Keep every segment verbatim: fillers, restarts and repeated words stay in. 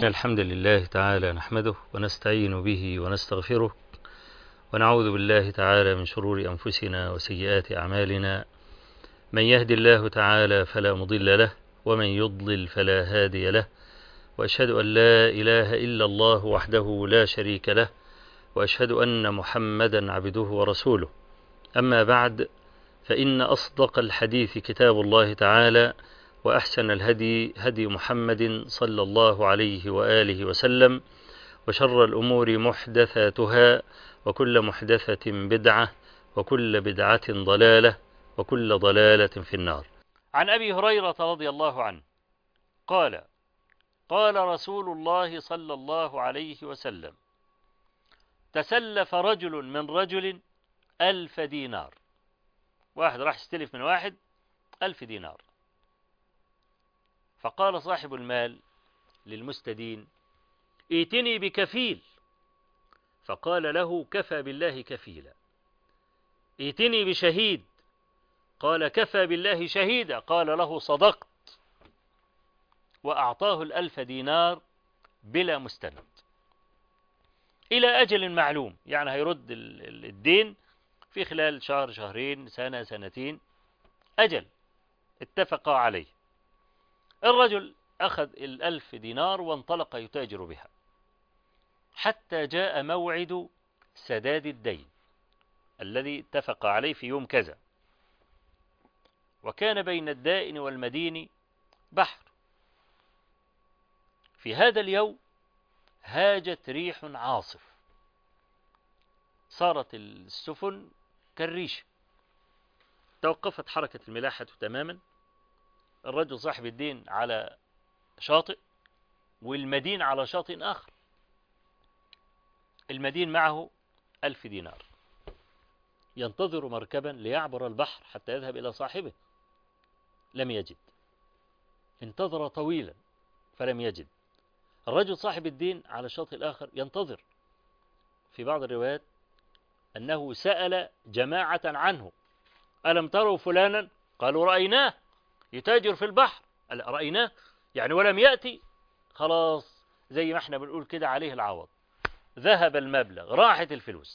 الحمد لله تعالى نحمده ونستعين به ونستغفره ونعوذ بالله تعالى من شرور أنفسنا وسيئات أعمالنا. من يهد الله تعالى فلا مضل له ومن يضلل فلا هادي له، وأشهد أن لا إله إلا الله وحده لا شريك له، وأشهد أن محمدا عبده ورسوله. أما بعد، فإن أصدق الحديث كتاب الله تعالى، وأحسن الهدي هدي محمد صلى الله عليه وآله وسلم، وشر الأمور محدثاتها، وكل محدثة بدعة، وكل بدعة ضلالة، وكل ضلالة في النار. عن أبي هريرة رضي الله عنه قال: قال رسول الله صلى الله عليه وسلم: تسلف رجل من رجل ألف دينار. واحد راح يستلف من واحد ألف دينار، فقال صاحب المال للمستدين: ائتني بكفيل. فقال له: كفى بالله كفيلا. ائتني بشهيد. قال: كفى بالله شهيدا. قال له: صدقت. وأعطاه الألف دينار بلا مستند إلى أجل معلوم، يعني هيرد الدين في خلال شهر، شهرين، سنة، سنتين، أجل اتفقا عليه. الرجل أخذ الألف دينار وانطلق يتاجر بها حتى جاء موعد سداد الدين الذي اتفق عليه في يوم كذا، وكان بين الدائن والمدين بحر. في هذا اليوم هاجت ريح عاصف، صارت السفن كالريش، توقفت حركة الملاحة تماما. الرجل صاحب الدين على شاطئ، والمدين على شاطئ آخر. المدين معه ألف دينار، ينتظر مركبا ليعبر البحر حتى يذهب إلى صاحبه، لم يجد. انتظر طويلا فلم يجد. الرجل صاحب الدين على الشاطئ الآخر ينتظر. في بعض الروايات أنه سأل جماعة عنه: ألم تروا فلانا؟ قالوا: رأيناه يتاجر في البحر. قال: رأيناه يعني ولم يأتي؟ خلاص، زي ما احنا بنقول كده، عليه العوض، ذهب المبلغ، راحت الفلوس.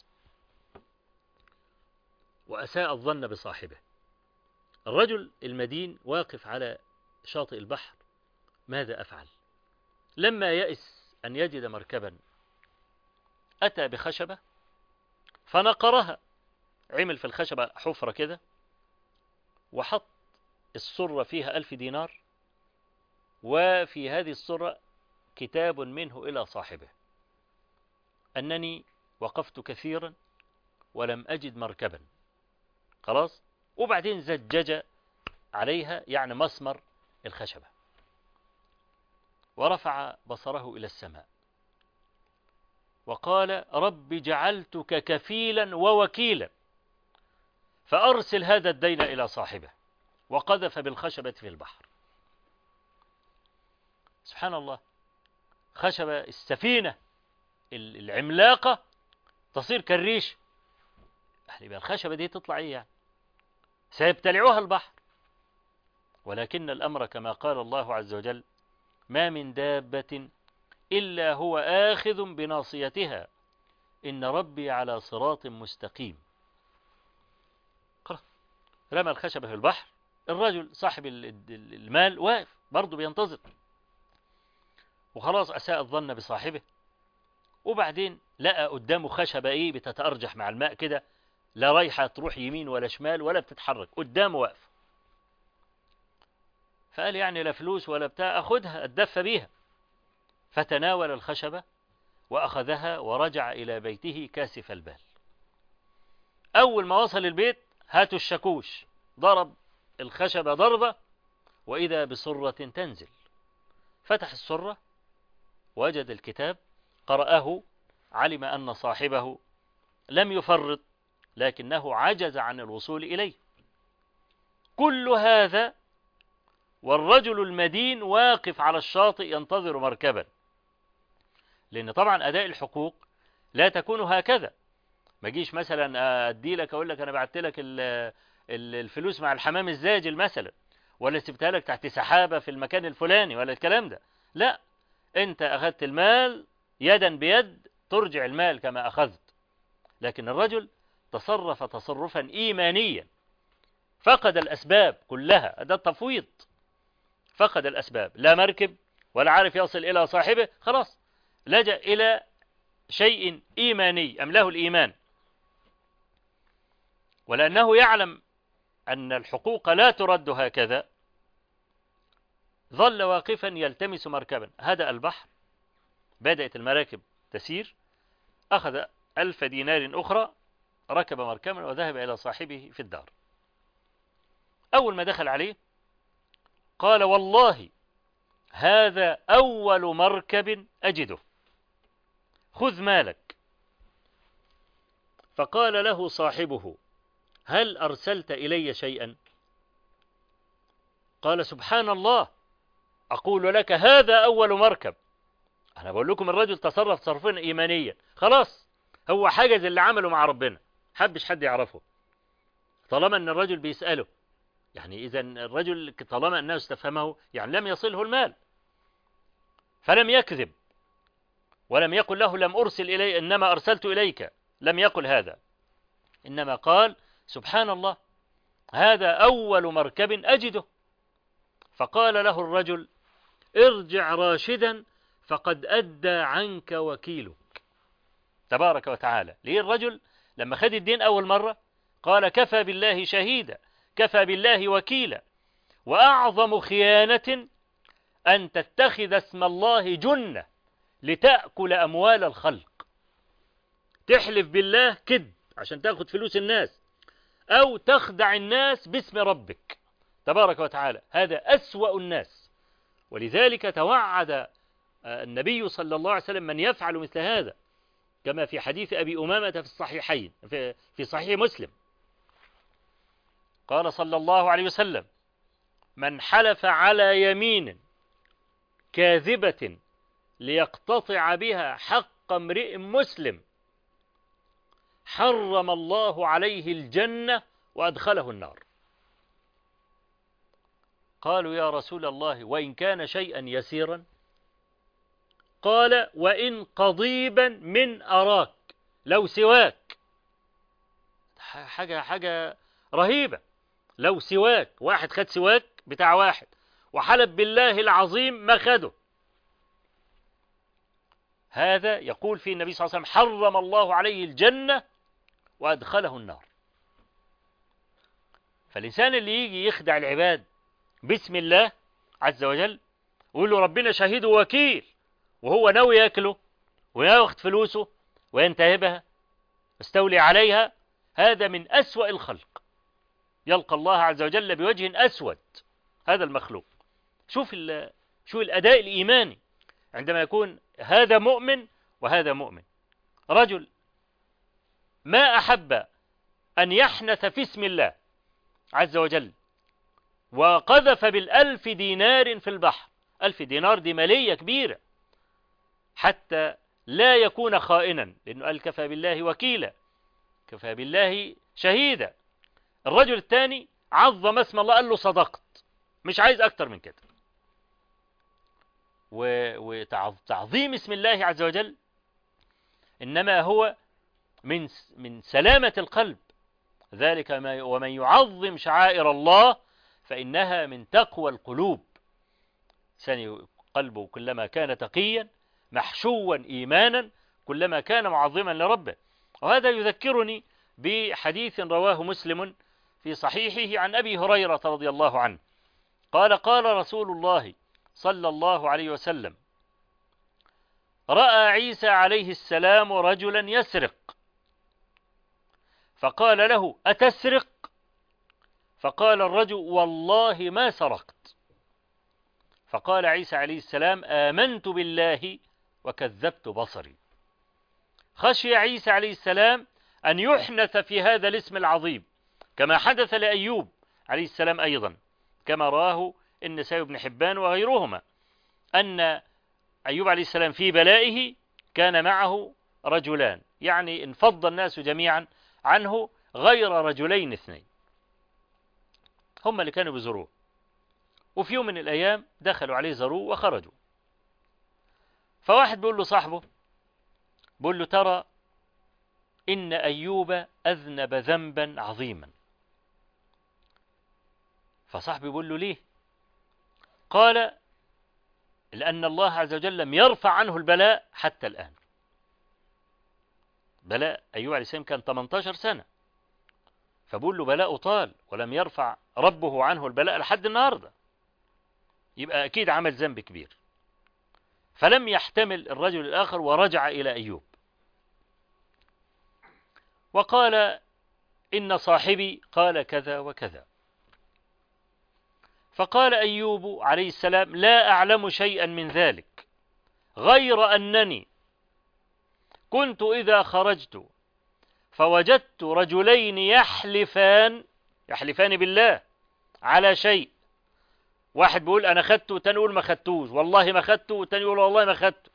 وأساء الظن بصاحبه. الرجل المدين واقف على شاطئ البحر، ماذا أفعل؟ لما يئس أن يجد مركبا، أتى بخشبة فنقرها، عمل في الخشبة حفرة كده، وحط السرة فيها ألف دينار، وفي هذه السرة كتاب منه إلى صاحبه: أنني وقفت كثيرا ولم أجد مركبا. خلاص. وبعدين زجج عليها، يعني مسمر الخشبة، ورفع بصره إلى السماء وقال: رب جعلتك كفيلا ووكيلا، فأرسل هذا الدين إلى صاحبه. وقذف بالخشبة في البحر. سبحان الله، خشبة السفينة العملاقة تصير كالريش. يبقى الخشبة دي تطلع إيه يعني؟ سيبتلعوها البحر. ولكن الأمر كما قال الله عز وجل: ما من دابة إلا هو آخذ بناصيتها إن ربي على صراط مستقيم. رمى الخشبة في البحر. الرجل صاحب المال واقف برضه بينتظر، وخلاص أساء الظن بصاحبه. وبعدين لقى قدامه خشبة إيه بتتأرجح مع الماء كده، لا رايحة تروح يمين ولا شمال ولا بتتحرك، قدامه واقف. فقال: يعني لا فلوس ولا بتاع، أخذها أتدفى بيها. فتناول الخشبة وأخذها ورجع إلى بيته كاسف البال. أول ما وصل البيت هاتوا الشاكوش، ضرب الخشبة ضربة، وإذا بسرة تنزل. فتح السرة وجد الكتاب، قرأه، علم أن صاحبه لم يفرط، لكنه عجز عن الوصول إليه. كل هذا والرجل المدين واقف على الشاطئ ينتظر مركبا. لأن طبعا أداء الحقوق لا تكون هكذا. ما جيش مثلا أدي لك أقول لك أنا بعت لك الفلوس مع الحمام الزاجل مثلا، ولا سبتها لك تحت سحابة في المكان الفلاني، ولا الكلام ده. لا، أنت أخذت المال يدا بيد ترجع المال كما أخذت، لكن الرجل تصرف تصرفا إيمانيا، فقد الأسباب كلها، ده التفويض، فقد الأسباب، لا مركب ولا عارف يصل إلى صاحبه، خلاص لجأ إلى شيء إيماني أمله الإيمان، ولأنه يعلم أن الحقوق لا ترد هكذا ظل واقفا يلتمس مركبا. هدأ البحر، بدأت المراكب تسير، أخذ ألف دينار أخرى، ركب مركبا وذهب إلى صاحبه في الدار. أول ما دخل عليه قال والله هذا أول مركب أجده، خذ مالك. فقال له صاحبه هل أرسلت إلي شيئا؟ قال سبحان الله، أقول لك هذا أول مركب. أنا بقول لكم الرجل تصرف تصرفا إيمانيا، خلاص هو حجز اللي عمله مع ربنا، حبش حد يعرفه طالما أن الرجل بيسأله، يعني إذا الرجل طالما أنه استفهمه يعني لم يصله المال، فلم يكذب ولم يقل له لم أرسل إلي إنما أرسلت إليك، لم يقل هذا، إنما قال سبحان الله هذا أول مركب أجده. فقال له الرجل ارجع راشدا فقد أدى عنك وكيلك. تبارك وتعالى. ليه الرجل لما خد الدين أول مرة قال كفى بالله شهيدا، كفى بالله وكيلا، وأعظم خيانة أن تتخذ اسم الله جنة لتأكل أموال الخلق، تحلف بالله كذب عشان تأخذ فلوس الناس، أو تخدع الناس باسم ربك تبارك وتعالى، هذا أسوأ الناس. ولذلك توعد النبي صلى الله عليه وسلم من يفعل مثل هذا، كما في حديث أبي أمامة في الصحيحين في, في صحيح مسلم، قال صلى الله عليه وسلم من حلف على يمين كاذبة ليقتطع بها حق امرئ مسلم حرم الله عليه الجنة وأدخله النار. قالوا يا رسول الله وإن كان شيئا يسيرا؟ قال وإن قضيبا من أراك، لو سواك، حاجة حاجة رهيبة، لو سواك، واحد خد سواك بتاع واحد وحلف بالله العظيم ما خده، هذا يقول فيه النبي صلى الله عليه وسلم حرم الله عليه الجنة وأدخله النار. فالإنسان اللي يجي يخدع العباد باسم الله عز وجل ويقول له ربنا شهيد وكيل، وهو ناوي ياكله وياخد فلوسه وينتهبها يستولي عليها، هذا من أسوأ الخلق، يلقى الله عز وجل بوجه أسود هذا المخلوق. شوف شوف الأداء الإيماني عندما يكون هذا مؤمن وهذا مؤمن. رجل ما أحب أن يحنث في اسم الله عز وجل وقذف بالألف دينار في البحر، ألف دينار دي مالية كبيرة، حتى لا يكون خائنا، لأنه قال كفى بالله وكيلا، كفى بالله شهيدا. الرجل الثاني عظم اسم الله، قال له صدقت، مش عايز أكتر من كده. وتعظيم اسم الله عز وجل إنما هو من من سلامة القلب، ذلك ما ومن يعظم شعائر الله فإنها من تقوى القلوب. ثاني قلبه كلما كان تقيا محشوا إيمانا كلما كان معظما لربه. وهذا يذكرني بحديث رواه مسلم في صحيحه عن أبي هريرة رضي الله عنه قال قال رسول الله صلى الله عليه وسلم رأى عيسى عليه السلام رجلا يسرق فقال له أتسرق؟ فقال الرجل والله ما سرقت. فقال عيسى عليه السلام آمنت بالله وكذبت بصري. خشي عيسى عليه السلام أن يحنث في هذا الاسم العظيم كما حدث لأيوب عليه السلام أيضا، كما راه النسائي بن حبان وغيرهما، أن أيوب عليه السلام في بلائه كان معه رجلان، يعني انفض الناس جميعا عنه غير رجلين اثنين هم اللي كانوا بزروه، وفي يوم من الأيام دخلوا عليه زروه وخرجوا، فواحد بيقول له صاحبه، بيقول له ترى إن أيوب أذنب ذنبا عظيما. فصاحبي بيقول له ليه؟ قال لأن الله عز وجل لم يرفع عنه البلاء حتى الآن. بلاء أيوب عليه السلام كان ثمانية عشر سنة، فبقول له بلاء طال ولم يرفع ربه عنه البلاء لحد النهاردة، يبقى أكيد عمل ذنب كبير. فلم يحتمل الرجل الآخر ورجع إلى أيوب وقال إن صاحبي قال كذا وكذا. فقال أيوب عليه السلام لا أعلم شيئا من ذلك غير أنني كنت إذا خرجت فوجدت رجلين يحلفان يحلفان بالله على شيء، واحد بيقول أنا خدته والتاني يقول ما خدتوش، والله ما خدته والتاني يقول والله ما خدته،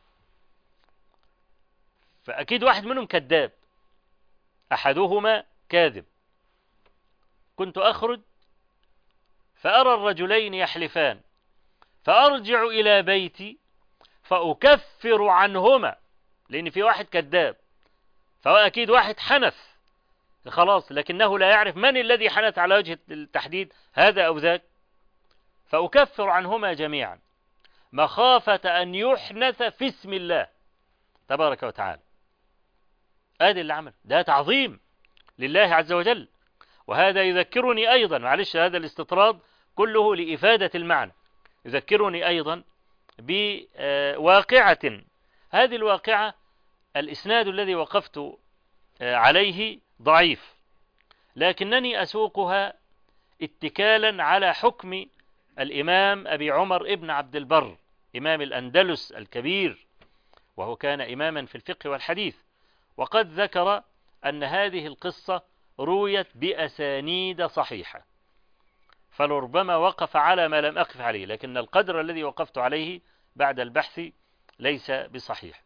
فأكيد واحد منهم كذاب، أحدهما كاذب. كنت أخرج فأرى الرجلين يحلفان فأرجع إلى بيتي فأكفر عنهما، لأن في واحد كذاب، فهو أكيد واحد حنث خلاص، لكنه لا يعرف من الذي حنث على وجه التحديد، هذا أو ذاك، فأكفر عنهما جميعا مخافة أن يحنث في اسم الله تبارك وتعالى. هذا اللي عمل، ده تعظيم لله عز وجل. وهذا يذكرني أيضا، معلش هذا الاستطراد كله لإفادة المعنى، يذكرني أيضا بواقعة. هذه الواقعة الإسناد الذي وقفت عليه ضعيف، لكنني أسوقها اتكالا على حكم الإمام أبي عمر ابن عبد البر إمام الأندلس الكبير، وهو كان إماما في الفقه والحديث، وقد ذكر أن هذه القصة رويت بأسانيد صحيحة، فلربما وقف على ما لم أقف عليه، لكن القدر الذي وقفت عليه بعد البحث ليس بصحيح.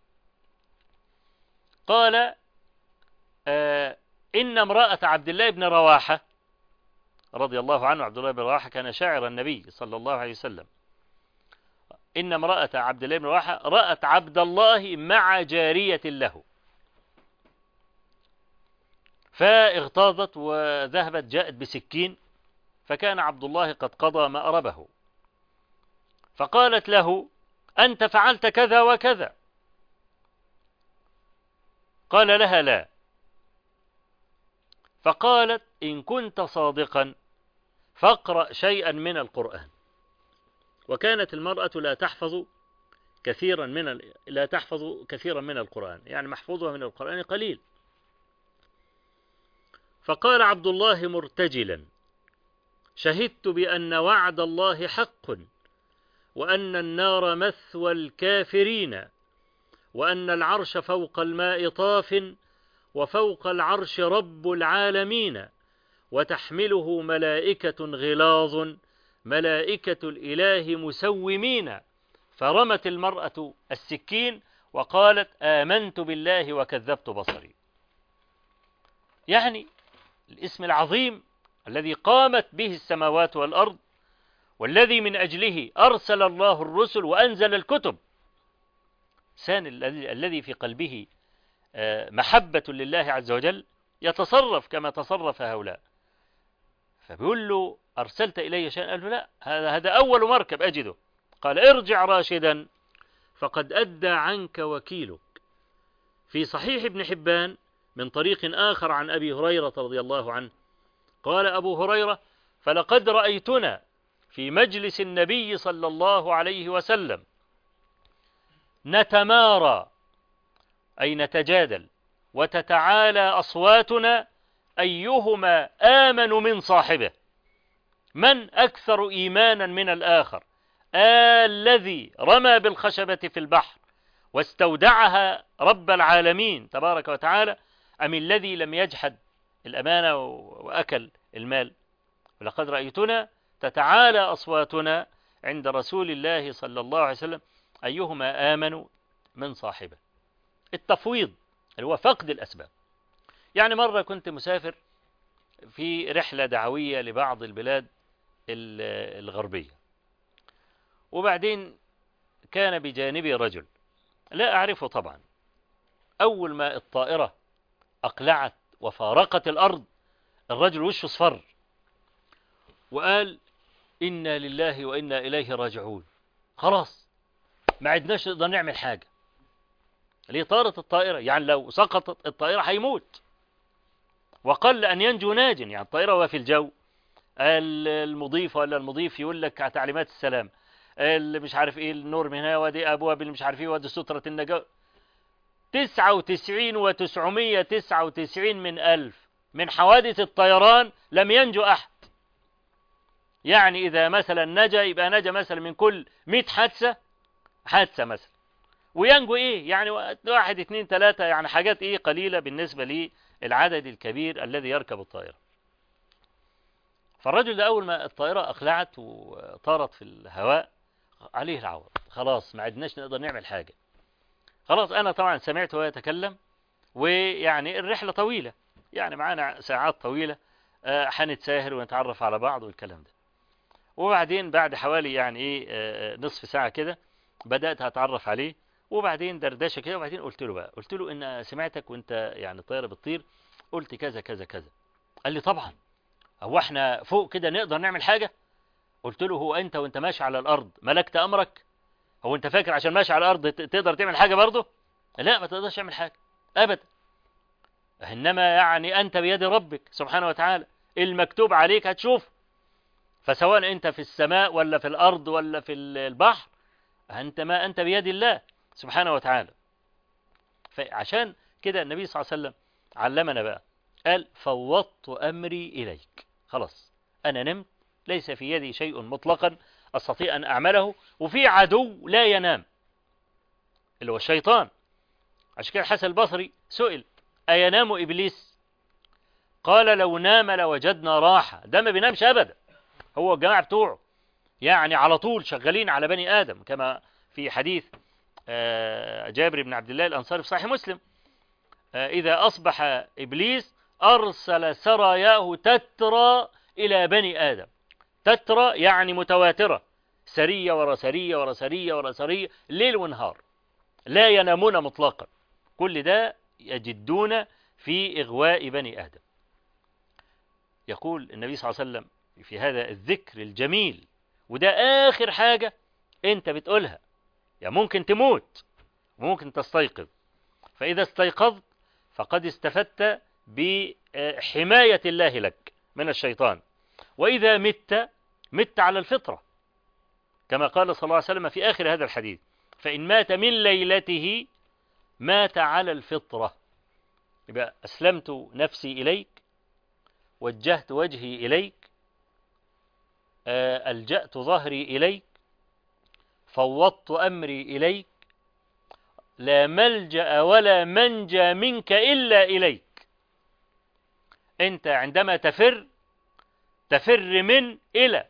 قال آه إن امرأة عبد الله بن رواحة رضي الله عنه، عبد الله بن رواحة كان شاعر النبي صلى الله عليه وسلم، إن امرأة عبد الله بن رواحة رأت عبد الله مع جارية له فاغتاظت وذهبت جاءت بسكين، فكان عبد الله قد قضى مأربه، فقالت له أنت فعلت كذا وكذا، قال لها لا، فقالت إن كنت صادقا فاقرأ شيئا من القرآن. وكانت المرأة لا تحفظ كثيرا من لا تحفظ كثيرا من القرآن، يعني محفوظها من القرآن قليل. فقال عبد الله مرتجلا شهدت بأن وعد الله حق، وأن النار مثوى الكافرين، وأن العرش فوق الماء طاف، وفوق العرش رب العالمين، وتحمله ملائكة غلاظ ملائكة الإله مسومين. فرمت المرأة السكين وقالت آمنت بالله وكذبت بصري. يعني الاسم العظيم الذي قامت به السماوات والأرض، والذي من أجله أرسل الله الرسل وأنزل الكتب، سان الذي في قلبه محبة لله عز وجل يتصرف كما تصرف هؤلاء. فبيقول له أرسلت إلي شيئا؟ قال له لا، هذا هذا أول مركب أجده. قال ارجع راشدا فقد أدى عنك وكيلك. في صحيح ابن حبان من طريق آخر عن أبي هريرة رضي الله عنه قال أبو هريرة فلقد رأيتنا في مجلس النبي صلى الله عليه وسلم نتمارى أي نتجادل وتتعالى أصواتنا أيهما آمن من صاحبه، من أكثر إيمانا من الآخر، آه الذي رمى بالخشبة في البحر واستودعها رب العالمين تبارك وتعالى، أم الذي لم يجحد الأمانة وأكل المال. ولقد رأيتنا تتعالى أصواتنا عند رسول الله صلى الله عليه وسلم أيهما آمن من صاحبه. التفويض اللي هو فقد الأسباب. يعني مرة كنت مسافر في رحلة دعوية لبعض البلاد الغربية، وبعدين كان بجانبي رجل لا أعرفه طبعا. أول ما الطائرة أقلعت وفارقت الأرض الرجل وشه اصفر وقال إنا لله وإنا إليه راجعون. خلاص ما عدناش نقدر نعمل حاجة. ليه؟ طارت الطائرة، يعني لو سقطت الطائرة هيموت، وقل أن ينجو ناج. يعني الطائرة وهي في الجو، المضيف ولا المضيف يقول لك تعليمات السلام، اللي مش عارف ايه النور من هنا، ودي ابواب اللي مش عارف ايه، ودي سترة النجاة. تسعة وتسعين وتسعمية تسعة وتسعين من ألف من حوادث الطيران لم ينجو أحد. يعني إذا مثلا نجا يبقى نجا مثلا من كل مئة حادثة حادثة مثلا، وينجو إيه يعني واحد اثنين ثلاثة، يعني حاجات إيه قليلة بالنسبة للعدد الكبير الذي يركب الطائرة. فالرجل ده أول ما الطائرة أقلعت وطارت في الهواء عليه العوض، خلاص ما عدناش نقدر نعمل حاجة. خلاص أنا طبعا سمعت وهو يتكلم، ويعني الرحلة طويلة، يعني معانا ساعات طويلة، هنتساهر ونتعرف على بعض والكلام ده. وبعدين بعد حوالي يعني ايه نصف ساعة كده بدأت أتعرف عليه، وبعدين دردشة كده، وبعدين قلت له بقى قلت له إن سمعتك وأنت يعني الطيارة بتطير قلت كذا كذا كذا. قال لي طبعا، هو احنا فوق كده نقدر نعمل حاجة؟ قلت له هو أنت وأنت ماشي على الأرض ملكت أمرك؟ هو أنت فاكر عشان ماشي على الأرض تقدر تعمل حاجة برضه؟ لا، ما تقدرش تعمل حاجة أبدا، إنما يعني أنت بيد ربك سبحانه وتعالى، المكتوب عليك هتشوف. فسواء أنت في السماء ولا في الأرض ولا في البحر، أنت ما أنت بيد الله سبحانه وتعالى. فعشان كده النبي صلى الله عليه وسلم علمنا بقى، قال فوضت أمري إليك. خلاص أنا نمت، ليس في يدي شيء مطلقا أستطيع أن أعمله، وفي عدو لا ينام اللي هو الشيطان. عشان كده الحسن البصري سئل أينام إبليس؟ قال لو نام لوجدنا راحة. ده ما بينامش أبدا، هو الجماعة بتوعه يعني على طول شغالين على بني آدم، كما في حديث جابر بن عبد الله الأنصاري في صحيح مسلم، إذا أصبح إبليس أرسل سراياه تترى إلى بني آدم. تترى يعني متواترة، سرية ورا سرية ورا سرية ورا سرية، ليل ونهار لا ينامون مطلقا. كل ده يجدون في إغواء بني آدم. يقول النبي صلى الله عليه وسلم في هذا الذكر الجميل، وده آخر حاجة أنت بتقولها، يعني ممكن تموت وممكن تستيقظ، فإذا استيقظت فقد استفدت بحماية الله لك من الشيطان، وإذا مت مت على الفطرة، كما قال صلى الله عليه وسلم في آخر هذا الحديث، فإن مات من ليلته مات على الفطرة. يبقى أسلمت نفسي إليك، وجهت وجهي إليك، ألجأت ظهري إليك، فوضت أمري إليك، لا ملجأ ولا منجى منك إلا إليك. أنت عندما تفر تفر من إلى،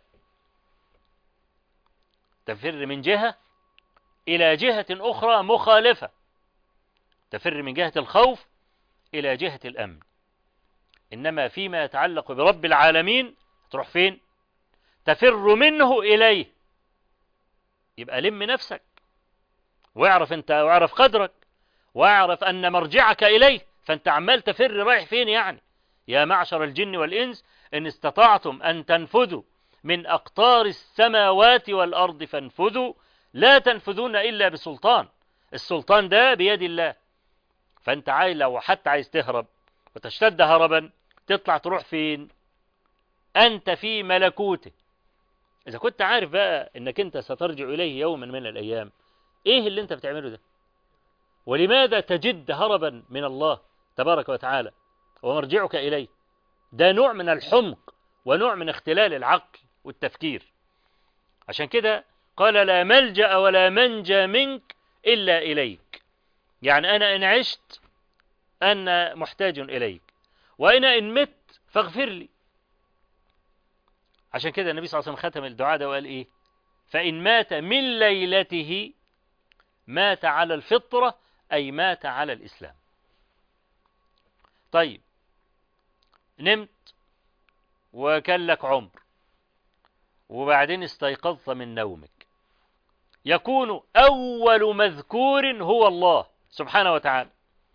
تفر من جهة إلى جهة أخرى مخالفة، تفر من جهة الخوف إلى جهة الأمن. إنما فيما يتعلق برب العالمين تروح فين؟ تفر منه إليه. يبقى لم نفسك واعرف أنت، واعرف قدرك، واعرف أن مرجعك إليه. فأنت عمال تفر رايح فين يعني؟ يا معشر الجن والإنس إن استطعتم أن تنفذوا من أقطار السماوات والأرض فانفذوا، لا تنفذون إلا بسلطان. السلطان ده بيد الله. فأنت عايز لو حتى عايز تهرب وتشتد هربا، تطلع تروح فين؟ أنت في ملكوته. إذا كنت عارف بقى أنك أنت سترجع إليه يوما من الأيام، إيه اللي أنت بتعمله ده؟ ولماذا تجد هربا من الله تبارك وتعالى ومرجعك إليه؟ ده نوع من الحمق ونوع من اختلال العقل والتفكير. عشان كده قال لا ملجأ ولا منجى منك إلا إليك. يعني أنا إن عشت أنا محتاج إليك، وأنا إن مت فاغفر لي. عشان كده النبي صلى الله عليه وسلم ختم الدعاء ده وقال إيه؟ فإن مات من ليلته مات على الفطرة، أي مات على الإسلام. طيب نمت وكان لك عمر، وبعدين استيقظت من نومك، يكون أول مذكور هو الله سبحانه وتعالى.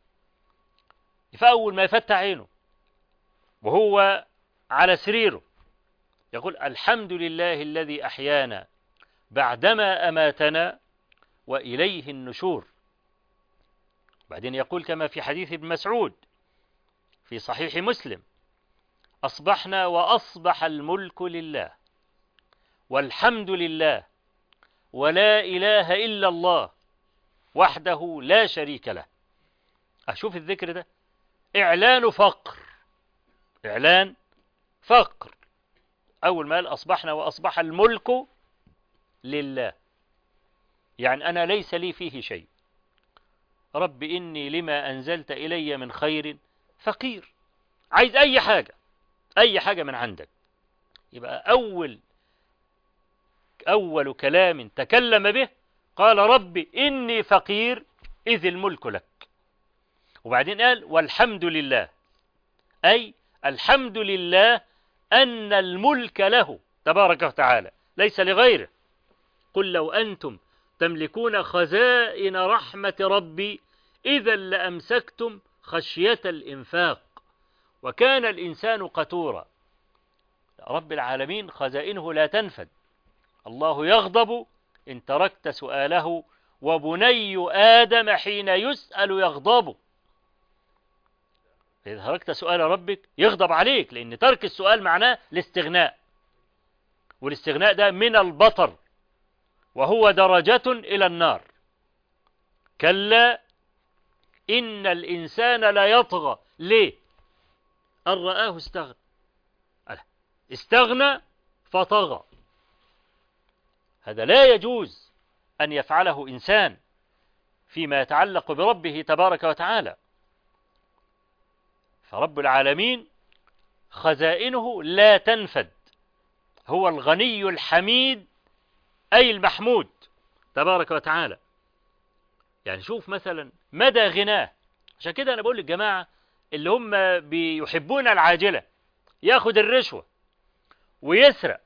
فأول ما يفتح عينه وهو على سريره يقول الحمد لله الذي أحيانا بعدما أماتنا وإليه النشور. بعدين يقول كما في حديث ابن مسعود في صحيح مسلم أصبحنا وأصبح الملك لله والحمد لله ولا إله إلا الله وحده لا شريك له. أشوف الذكر ده إعلان فقر، إعلان فقر. أول ما قال أصبحنا وأصبح الملك لله، يعني أنا ليس لي فيه شيء. رب إني لما أنزلت إلي من خير فقير، عايز أي حاجة، أي حاجة من عندك. يبقى أول أول كلام تكلم به قال رب إني فقير إذ الملك لك. وبعدين قال والحمد لله، أي الحمد لله أن الملك له تبارك وتعالى ليس لغيره. قل لو أنتم تملكون خزائن رحمة ربي إذا لأمسكتم خشية الإنفاق وكان الإنسان قتورا. رب العالمين خزائنه لا تنفد. الله يغضب إن تركت سؤاله وبني آدم حين يسأل يغضب. إذا تركت سؤال ربك يغضب عليك، لأن ترك السؤال معناه الاستغناء، والاستغناء ده من البطر وهو درجة إلى النار. كلا إن الإنسان لا يطغى. ليه؟ أن رآه استغنى، استغنى فطغى. هذا لا يجوز أن يفعله إنسان فيما يتعلق بربه تبارك وتعالى. فرب العالمين خزائنه لا تنفد، هو الغني الحميد أي المحمود تبارك وتعالى. يعني شوف مثلا مدى غناه. عشان كده أنا بقول للجماعة اللي هم بيحبون العاجلة ياخد الرشوة ويسرق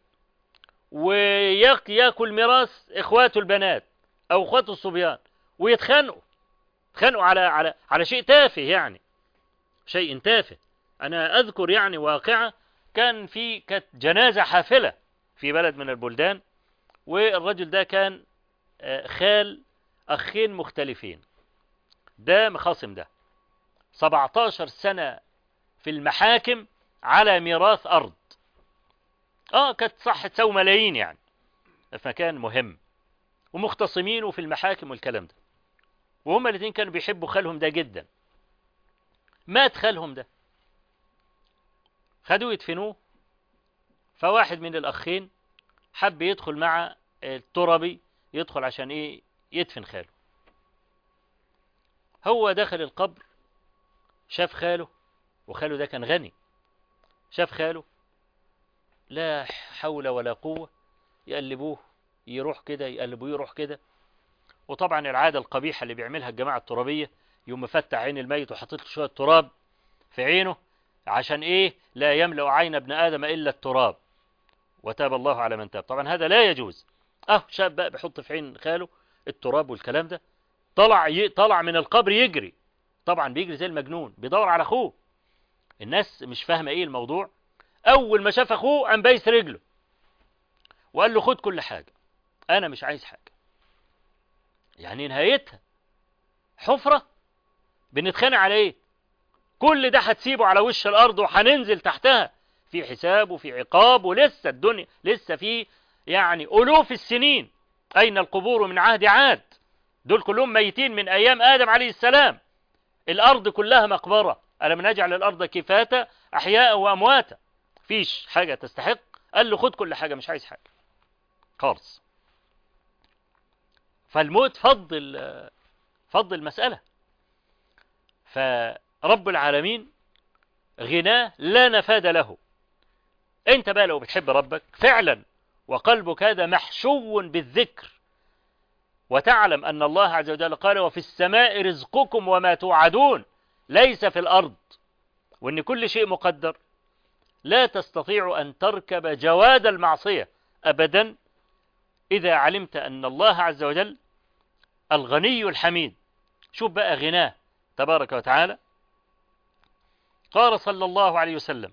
ويأكل ميراث إخواته البنات أو إخواته الصبيان ويتخانقوا يتخانقوا على على على شيء تافه، يعني شيء تافه. أنا أذكر يعني واقعة كان في كانت جنازة حافلة في بلد من البلدان، والرجل ده كان خال أخين مختلفين، ده مخاصم ده سبعة عشر سنة في المحاكم على ميراث أرض. آه كانت صح تساوي ملايين يعني في مكان مهم، ومختصمين وفي المحاكم والكلام ده، وهما الاثنين كانوا بيحبوا خالهم ده جدا. مات خالهم ده، خدوه يدفنوه، فواحد من الأخين حب يدخل مع التربي، يدخل عشان إيه يدفن خاله. هو دخل القبر شاف خاله، وخاله ده كان غني، شاف خاله لا حول ولا قوة، يقلبوه يروح كده، يقلبوه يروح كده. وطبعا العادة القبيحة اللي بيعملها الجماعة الترابية يوم مفتح عين الميت وحطيت له شوية تراب في عينه عشان ايه لا يملأ عين ابن آدم إلا التراب وتاب الله على من تاب. طبعا هذا لا يجوز. اه شاب بقى بيحط في عين خاله التراب والكلام ده، طلع ي... طلع من القبر يجري، طبعا بيجري زي المجنون بيدور على اخوه. الناس مش فاهمه ايه الموضوع. اول ما شاف اخوه قام بايس رجله وقال له خد كل حاجه، انا مش عايز حاجه. يعني نهايتها حفره بنتخانق على ايه؟ كل ده هتسيبه على وش الارض وهننزل تحتها في حساب وفي عقاب، ولسه الدنيا لسه في يعني الوف السنين. اين القبور من عهد عاد؟ دول كلهم ميتين من ايام ادم عليه السلام. الارض كلها مقبره، الم نجعل الارض كفاتا احياء وامواتا. فيش حاجه تستحق. قال له خد كل حاجه، مش عايز حاجه خالص. فالموت فضل فضل المساله. فرب العالمين غناه لا نفاد له. انت بقى لو بتحب ربك فعلا وقلبك هذا محشو بالذكر، وتعلم أن الله عز وجل قال وفي السماء رزقكم وما توعدون ليس في الأرض، وأن كل شيء مقدر، لا تستطيع أن تركب جواد المعصية أبدا إذا علمت أن الله عز وجل الغني الحميد، شوف بقى غناه تبارك وتعالى. قال صلى الله عليه وسلم: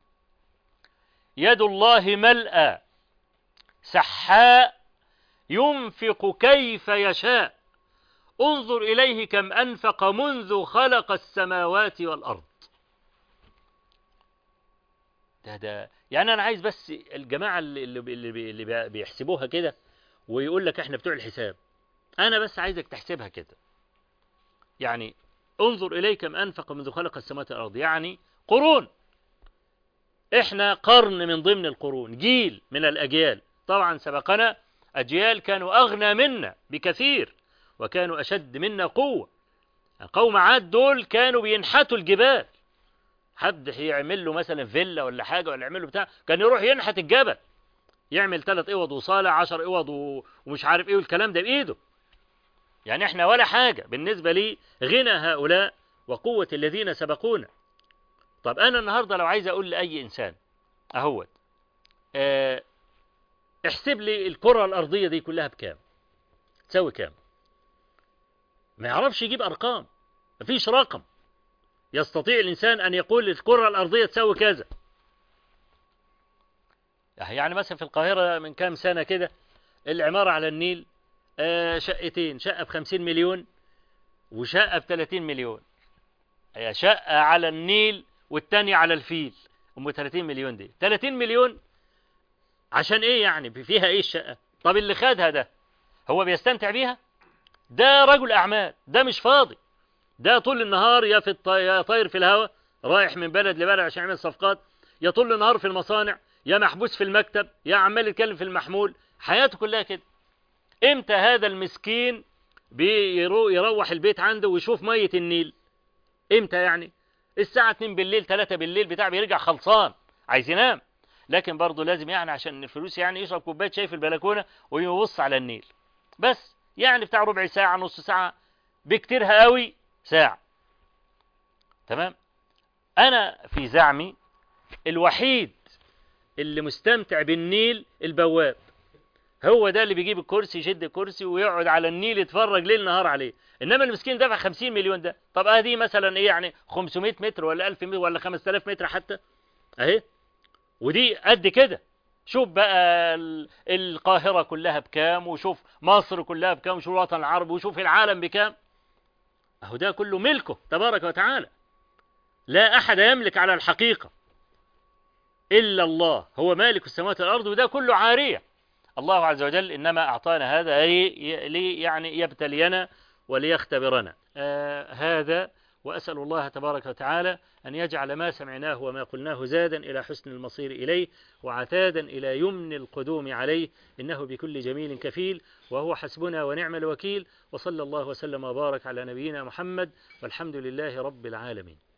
يد الله ملأى سحاء ينفق كيف يشاء، انظر إليه كم أنفق منذ خلق السماوات والأرض. ده ده يعني أنا عايز بس الجماعة اللي, اللي, اللي بيحسبوها كده ويقول لك احنا بتوع الحساب، أنا بس عايزك تحسبها كده. يعني انظر إليه كم أنفق منذ خلق السماوات والأرض، يعني قرون، احنا قرن من ضمن القرون، جيل من الأجيال. طبعا سبقنا أجيال كانوا أغنى منا بكثير وكانوا أشد منا قوة. قوم عاد دول كانوا بينحتوا الجبال، حد يعمل له مثلا فيلا ولا حاجة ولا يعمل له بتاع، كان يروح ينحت الجبل، يعمل ثلاث اوض وصالة عشر اوض ومش عارف ايه والكلام ده بإيده. يعني احنا ولا حاجة بالنسبة لي غنى هؤلاء وقوة الذين سبقونا. طب أنا النهاردة لو عايز أقول لأي إنسان أهوت اه احسب لي الكرة الأرضية دي كلها بكام، تساوي كام؟ ما يعرفش يجيب أرقام، مفيش رقم يستطيع الإنسان أن يقول الكرة الأرضية تساوي كذا. يعني مثلا في القاهرة من كام سنة كده العمارة على النيل اه شقتين، شقة بخمسين مليون وشقة بثلاثين مليون. شقة على النيل والتانية على الفيل أم ثلاثين مليون. دي ثلاثين مليون عشان ايه يعني؟ فيها ايه الشقة؟ طب اللي خدها ده هو بيستمتع بيها؟ ده رجل اعمال، ده مش فاضي، ده طول النهار يا في الطي... يا طاير في الهواء رايح من بلد لبلد عشان يعمل صفقات، يا طول النهار في المصانع، يا محبوس في المكتب، يا عمال يتكلم في المحمول، حياته كلها كده. امتى هذا المسكين بيروح البيت عنده ويشوف مية النيل؟ امتى يعني؟ الساعة اتنين بالليل ثلاثة بالليل بتاع، بيرجع خلصان عايز ينام، لكن برضه لازم يعني عشان الفلوس يعني يشرب كوبايه شاي في البلكونه ويبص على النيل بس، يعني بتاع ربع ساعه نص ساعه بكتيرها قوي ساعه. تمام. انا في زعمي الوحيد اللي مستمتع بالنيل البواب، هو ده اللي بيجيب الكرسي يشد الكرسي ويقعد على النيل يتفرج ليل نهار عليه. انما المسكين دفع خمسين مليون ده، طب ادي مثلا ايه يعني خمسمائة متر ولا ألف متر ولا خمسة آلاف متر حتى اهي، ودي قد كده. شوف بقى القاهرة كلها بكام، وشوف مصر كلها بكام، وشوف الوطن العربي، وشوف العالم بكام. اهو ده كله ملكه تبارك وتعالى. لا أحد يملك على الحقيقة إلا الله، هو مالك السماوات والأرض، وده كله عارية. الله عز وجل إنما أعطانا هذا لي يعني يبتلينا وليختبرنا. آه هذا، وأسأل الله تبارك وتعالى أن يجعل ما سمعناه وما قلناه زادا إلى حسن المصير إليه وعتادا إلى يمن القدوم عليه، إنه بكل جميل كفيل، وهو حسبنا ونعم الوكيل. وصلى الله وسلم وبارك على نبينا محمد، والحمد لله رب العالمين.